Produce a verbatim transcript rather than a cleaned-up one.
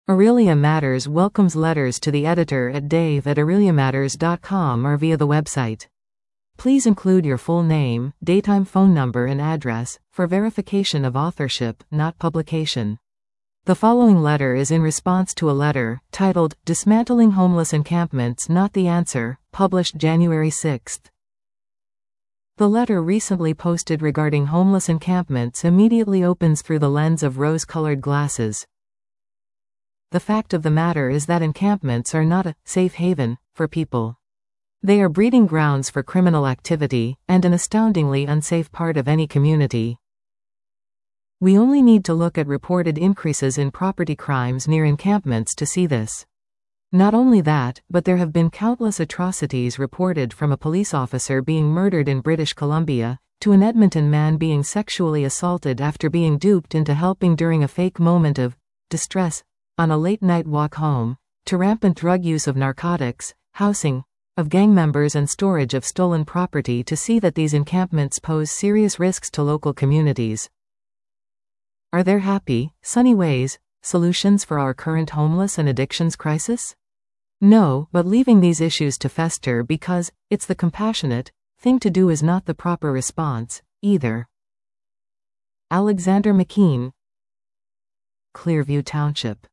Aurelia Matters welcomes letters to the editor at dave at aurelia matters dot com or via the website. Please include your full name, daytime phone number and address, for verification of authorship, not publication. The following letter is in response to a letter, titled, Dismantling Homeless Encampments Not the Answer, published January sixth. The letter recently posted regarding homeless encampments immediately opens through the lens of rose-colored glasses. The fact of the matter is that encampments are not a safe haven for people. They are breeding grounds for criminal activity, and an astoundingly unsafe part of any community. We only need to look at reported increases in property crimes near encampments to see this. Not only that, but there have been countless atrocities reported, from a police officer being murdered in British Columbia, to an Edmonton man being sexually assaulted after being duped into helping during a fake moment of distress on a late-night walk home, to rampant drug use of narcotics, housing of gang members and storage of stolen property, to see that these encampments pose serious risks to local communities. Are there happy, sunny ways, solutions for our current homeless and addictions crisis? No, but leaving these issues to fester because it's the compassionate thing to do is not the proper response, either. Alexander McKean, Clearview Township.